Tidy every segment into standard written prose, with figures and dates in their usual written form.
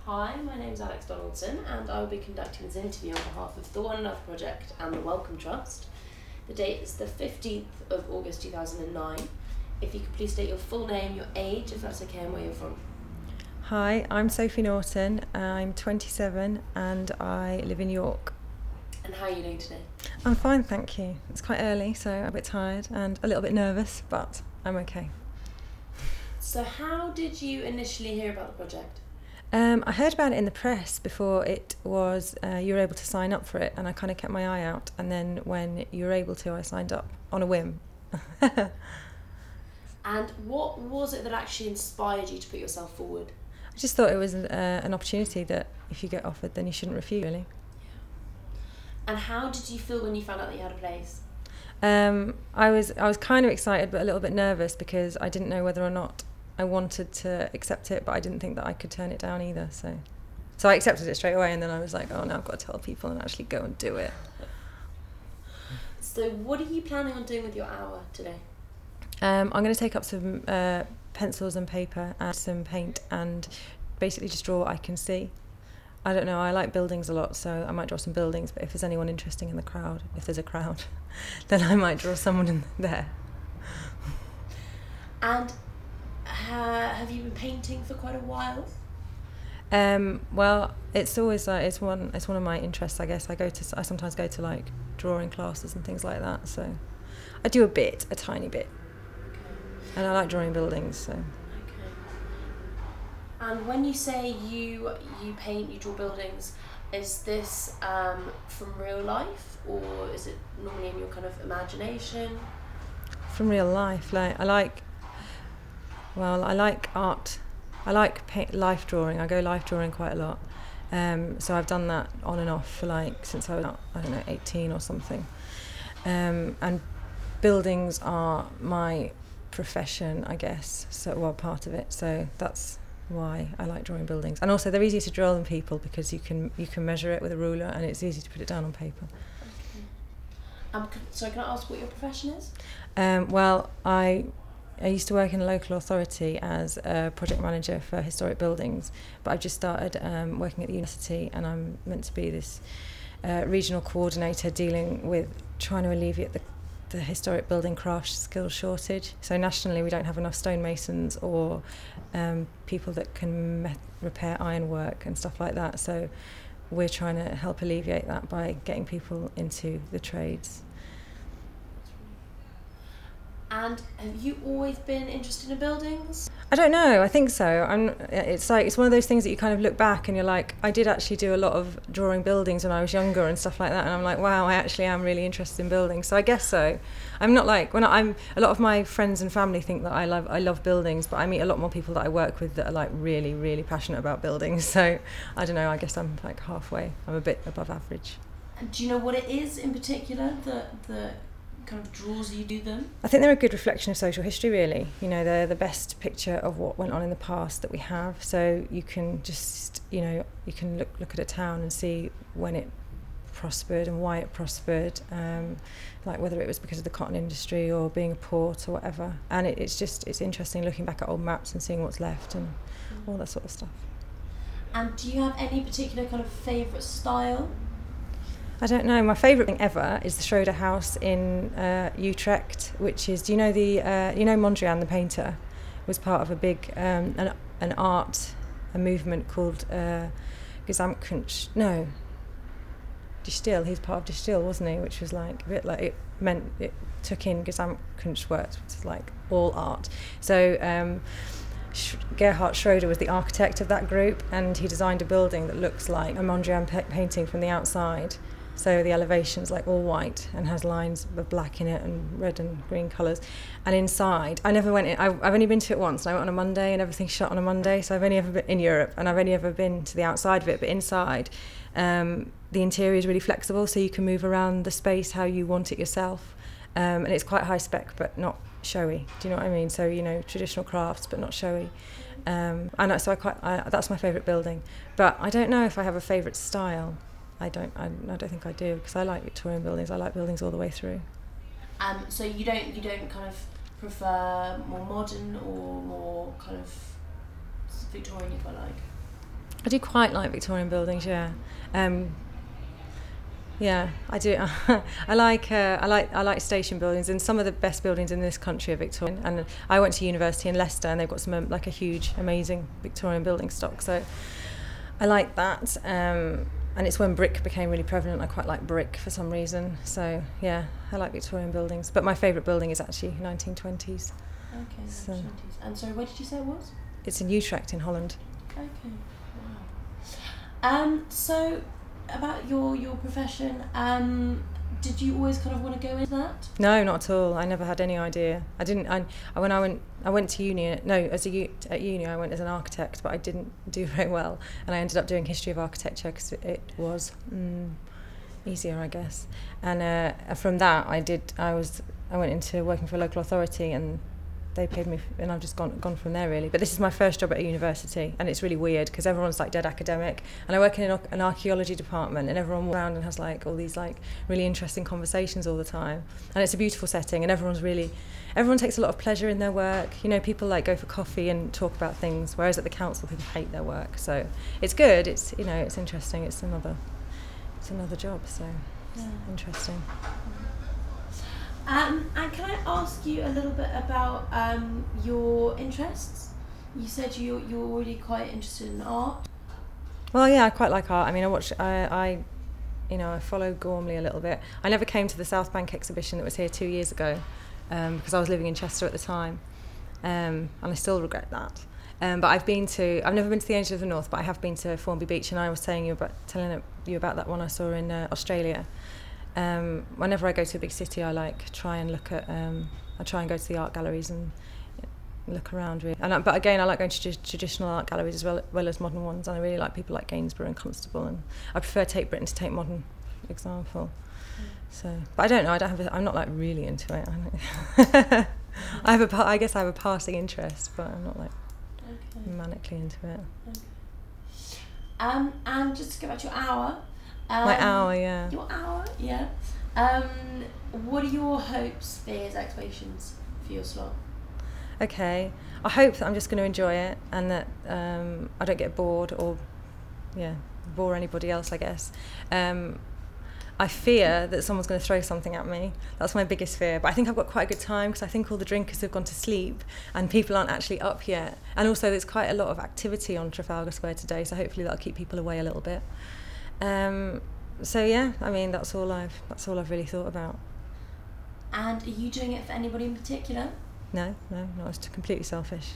Hi, my name's Alex Donaldson and I will be conducting this interview on behalf of the One Love Project and the Wellcome Trust. The date is the 15th of August 2009. If you could please state your full name, your age, if that's okay, and where you're from. Hi, I'm Sophie Norton. I'm 27 and I live in York. And how are you doing today? I'm fine, thank you. It's quite early, so I'm a bit tired and a little bit nervous, but I'm okay. So how did you initially hear about the project? I heard about it in the press before it was, you were able to sign up for it, and I kind of kept my eye out, and then when you were able to, I signed up on a whim. And what was it that actually inspired you to put yourself forward? I just thought it was an opportunity that if you get offered, then you shouldn't refuse, really. And how did you feel when you found out that you had a place? I was kind of excited but a little bit nervous because I didn't know whether or not I wanted to accept it, but I didn't think that I could turn it down either. So I accepted it straight away, and then I was like, oh, now I've got to tell people and actually go and do it. So what are you planning on doing with your hour today? I'm going to take up some pencils and paper and some paint and basically just draw what I can see. I don't know, I like buildings a lot, so I might draw some buildings, but if there's anyone interesting in the crowd, if there's a crowd, then I might draw someone in there. And have you been painting for quite a while? Well, it's always it's one of my interests, I guess. I sometimes go to like drawing classes and things like that, so I do a tiny bit. Okay. And I like drawing buildings, so. Okay. And when you say you paint, you draw buildings, is this from real life, or is it normally in your kind of imagination? From real life, I like art. I like life drawing. I go life drawing quite a lot. So I've done that on and off for since I was, 18 or something. And buildings are my profession, I guess. So, part of it. So that's why I like drawing buildings. And also they're easier to draw than people because you can measure it with a ruler and it's easy to put it down on paper. Okay. So can I ask what your profession is? Well, I used to work in a local authority as a project manager for historic buildings, but I've just started working at the university, and I'm meant to be this regional coordinator dealing with trying to alleviate the historic building craft skills shortage. So nationally we don't have enough stonemasons or people that can repair ironwork and stuff like that, so we're trying to help alleviate that by getting people into the trades. And have you always been interested in buildings? I don't know, I think so. It's one of those things that you kind of look back and you're like, I did actually do a lot of drawing buildings when I was younger and stuff like that, and I'm like, wow, I actually am really interested in buildings. So I guess so. I'm not like, a lot of my friends and family think that I love buildings, but I meet a lot more people that I work with that are like really, really passionate about buildings. So I don't know, I guess I'm like halfway. I'm a bit above average. And do you know what it is in particular that kind of draws you to them? I think they're a good reflection of social history, really. You know, they're the best picture of what went on in the past that we have. So you can just, you can look at a town and see when it prospered and why it prospered, like whether it was because of the cotton industry or being a port or whatever. And it's interesting looking back at old maps and seeing what's left and all that sort of stuff. And do you have any particular kind of favourite style? I don't know. My favourite thing ever is the Schroeder House in Utrecht, which is, do you know Mondrian the painter was part of a big a movement called Gesamtkunst. No, De Stijl. He's part of De Stijl, wasn't he? Which was like a bit like it took in Gesamtkunstwerk, which is like all art. So Gerhard Schroeder was the architect of that group, and he designed a building that looks like a Mondrian painting from the outside. So the elevation's like all white and has lines of black in it and red and green colours. And inside, I never went in. I've only been to it once, and I went on a Monday, and everything's shut on a Monday. So I've only ever been in Europe, and I've only ever been to the outside of it. But inside, the interior is really flexible, so you can move around the space how you want it yourself. And it's quite high spec, but not showy. Do you know what I mean? So traditional crafts, but not showy. And so that's my favourite building. But I don't know if I have a favourite style. I don't think I do, because I like Victorian buildings. I like buildings all the way through. So you don't kind of prefer more modern or more kind of Victorian, you quite like? I do quite like Victorian buildings, yeah. Yeah, I do. I like station buildings, and some of the best buildings in this country are Victorian. And I went to university in Leicester, and they've got some like a huge, amazing Victorian building stock. So I like that. And it's when brick became really prevalent. I quite like brick for some reason. So yeah, I like Victorian buildings. But my favourite building is actually 1920s. Okay, So 1920s. And sorry, where did you say it was? it's in Utrecht in Holland. Okay, wow. So about your profession, did you always kind of want to go into that? No, not at all. I never had any idea. I didn't. When I went to uni. No, at uni I went as an architect, but I didn't do very well, and I ended up doing history of architecture because it was easier, I guess. And from that, I went into working for a local authority, and they paid me, and I've just gone from there really. But this is my first job at a university, and it's really weird because everyone's like dead academic, and I work in an archaeology department, and everyone walks around and has like all these like really interesting conversations all the time, and it's a beautiful setting, and everyone takes a lot of pleasure in their work. You know, people like go for coffee and talk about things, whereas at the council people hate their work. So it's good. It's it's interesting. It's another job. So it's interesting. And can I ask you a little bit about your interests? You said you're already quite interested in art. Well, yeah, I quite like art. I mean, I follow Gormley a little bit. I never came to the South Bank exhibition that was here 2 years ago because I was living in Chester at the time, and I still regret that. But I've never been to the Angel of the North, but I have been to Formby Beach, and I was telling you about that one I saw in Australia. Whenever I go to a big city, I try and look at. I try and go to the art galleries and look around. Really. But again, I like going to traditional art galleries as well as modern ones. And I really like people like Gainsborough and Constable. And I prefer Tate Britain to Tate Modern, for example. So, but I don't know. I'm not like really into it. I guess I have a passing interest, but I'm not like manically into it. Okay. And just to go back to your hour. My hour, yeah. Your hour, yeah. What are your hopes, fears, expectations for your slot? Okay, I hope that I'm just going to enjoy it, and that I don't get bored or, bore anybody else, I guess. I fear that someone's going to throw something at me. That's my biggest fear. But I think I've got quite a good time because I think all the drinkers have gone to sleep and people aren't actually up yet. And also there's quite a lot of activity on Trafalgar Square today, so hopefully that'll keep people away a little bit. So yeah, I mean that's all I've really thought about. And are you doing it for anybody in particular? No, it's completely selfish.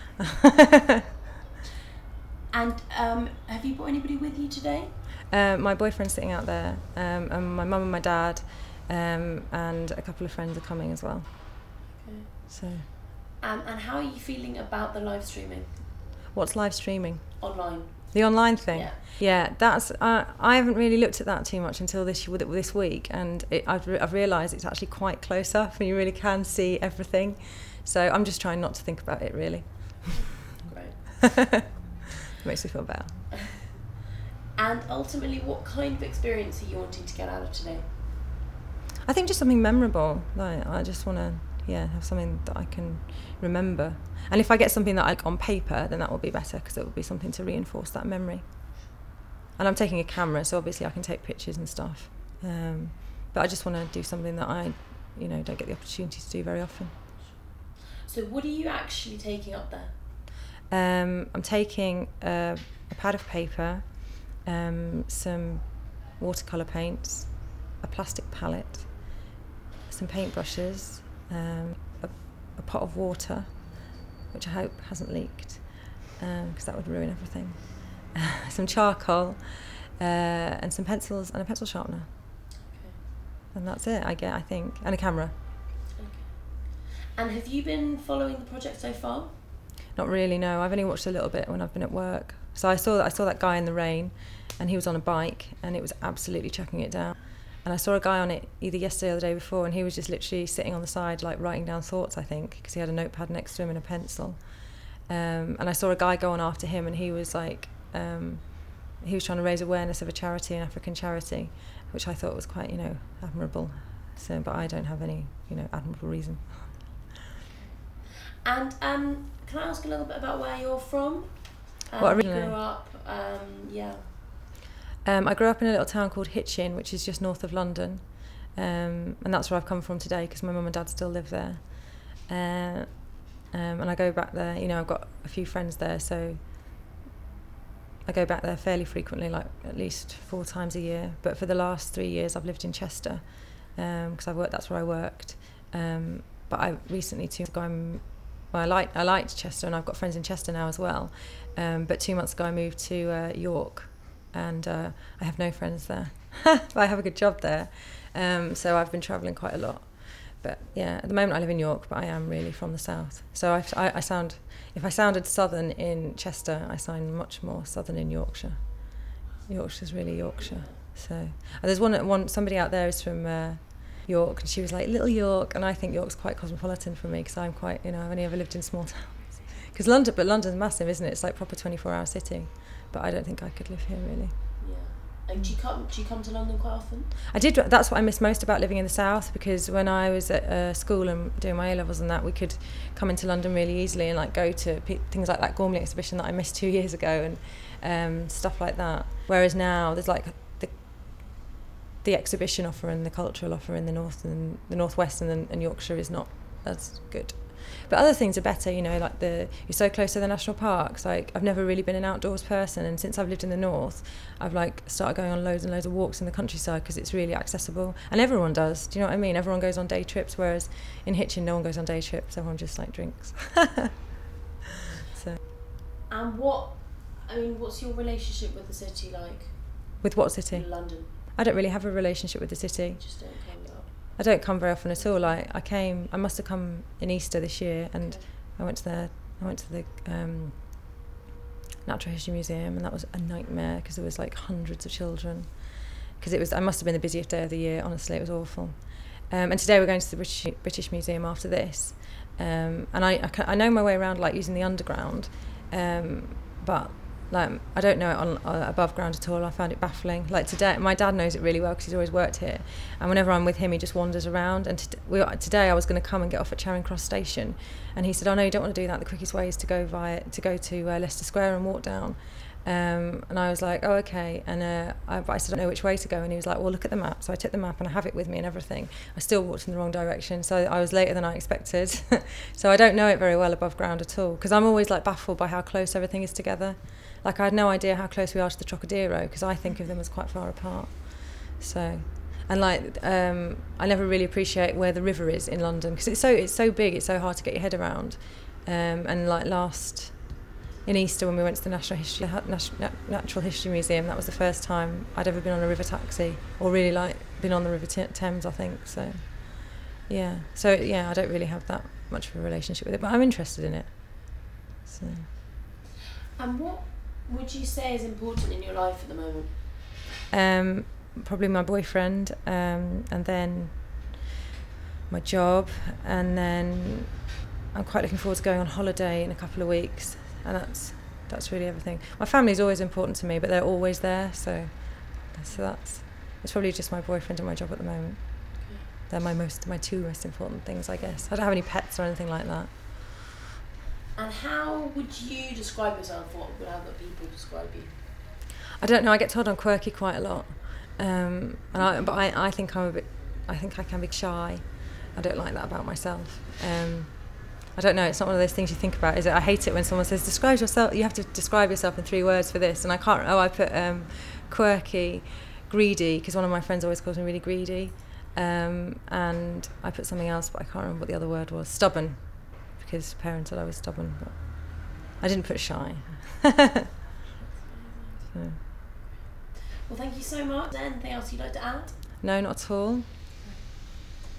And have you brought anybody with you today? My boyfriend's sitting out there, and my mum and my dad, and a couple of friends are coming as well. Okay. So. And how are you feeling about the live streaming? What's live streaming? Online. The online thing? Yeah. Yeah, that's. I haven't really looked at that too much until this week, and I've realised it's actually quite close up, and you really can see everything. So I'm just trying not to think about it really. Great. Makes me feel better. And ultimately, what kind of experience are you wanting to get out of today? I think just something memorable. Like I just want to, have something that I can remember. And if I get something that I like on paper, then that will be better because it will be something to reinforce that memory. And I'm taking a camera, so obviously I can take pictures and stuff. But I just want to do something that I, don't get the opportunity to do very often. So what are you actually taking up there? I'm taking a pad of paper, some watercolour paints, a plastic palette, some paintbrushes, a pot of water, which I hope hasn't leaked, because that would ruin everything, some charcoal, and some pencils and a pencil sharpener. Okay. And that's it, I think, and a camera. Okay. And have you been following the project so far? Not really, no. I've only watched a little bit when I've been at work. So I saw that guy in the rain, and he was on a bike, and it was absolutely chucking it down. And I saw a guy on it either yesterday or the day before, and he was just literally sitting on the side, like writing down thoughts, I think, because he had a notepad next to him and a pencil. And I saw a guy go on after him, and he was like, he was trying to raise awareness of a charity, an African charity, which I thought was quite, admirable. So, but I don't have any, admirable reason. And can I ask a little bit about where you're from? What, You originally? grew up, yeah. I grew up in a little town called Hitchin, which is just north of London, and that's where I've come from today because my mum and dad still live there. And I go back there, I've got a few friends there, so I go back there fairly frequently, like at least 4 times a year. But for the last 3 years I've lived in Chester, because that's where I worked. But I recently I liked Chester, and I've got friends in Chester now as well. But 2 months ago I moved to York, and I have no friends there. But I have a good job there, so I've been travelling quite a lot. But yeah, at the moment I live in York, but I am really from the south. So if I sounded southern in Chester, I sound much more southern in Yorkshire. Yorkshire's really Yorkshire. So there's somebody out there is from York, and she was like, Little York, and I think York's quite cosmopolitan for me because I'm quite, I've only ever lived in small towns. Because London's massive, isn't it? It's like proper 24-hour city. But I don't think I could live here really. Yeah. And do you come to London quite often? I did. That's what I miss most about living in the south, because when I was at school and doing my A-levels and that, we could come into London really easily and like go to things like that Gormley exhibition that I missed 2 years ago and stuff like that. Whereas now there's like the exhibition offer and the cultural offer in the north and the northwest and Yorkshire is not as good. But other things are better, like you're so close to the national parks. Like I've never really been an outdoors person, and since I've lived in the north, I've like started going on loads and loads of walks in the countryside because it's really accessible, and everyone does. Do you know what I mean? Everyone goes on day trips, whereas in Hitchin, no one goes on day trips. Everyone just like drinks. So. And what's your relationship with the city like? With what city? In London. I don't really have a relationship with the city. Just don't come up. I don't come very often at all. I must have come in Easter this year, and Okay. I went to the Natural History Museum, and that was a nightmare because there was like hundreds of children. I must have been the busiest day of the year. Honestly, it was awful. And today we're going to the British Museum after this, and I know my way around like using the underground, but. Like I don't know it on above ground at all. I found it baffling. Like today, my dad knows it really well because he's always worked here. And whenever I'm with him, he just wanders around. And today, I was going to come and get off at Charing Cross Station, and he said, "Oh no, you don't want to do that. The quickest way is to go to Leicester Square and walk down." And I was like, "Oh okay." And but I said, "I don't know which way to go." And he was like, "Well, look at the map." So I took the map and I have it with me and everything. I still walked in the wrong direction, so I was later than I expected. So I don't know it very well above ground at all because I'm always like baffled by how close everything is together. Like I had no idea how close we are to the Trocadero because I think of them as quite far apart. So, and like I never really appreciate where the river is in London because it's so big, it's so hard to get your head around. And like in Easter when we went to the Natural History Museum, that was the first time I'd ever been on a river taxi or really like been on the River Thames, I think. So yeah, I don't really have that much of a relationship with it, but I'm interested in it. So. And what would you say is important in your life at the moment? Probably my boyfriend, and then my job, and then I'm quite looking forward to going on holiday in a couple of weeks, and that's really everything. My family's always important to me, but they're always there, so it's probably just my boyfriend and my job at the moment. Okay. They're my two most important things, I guess. I don't have any pets or anything like that. And how would you describe yourself? What would other people describe you? I don't know. I get told I'm quirky quite a lot, but I think I think I can be shy. I don't like that about myself. I don't know. It's not one of those things you think about, is it? I hate it when someone says describe yourself. You have to describe yourself in 3 words for this, and I can't. I put quirky, greedy, because one of my friends always calls me really greedy, and I put something else, but I can't remember what the other word was. Stubborn. Because parents said I was stubborn, but I didn't put shy. So. Well, thank you so much. Anything else you'd like to add? No, not at all.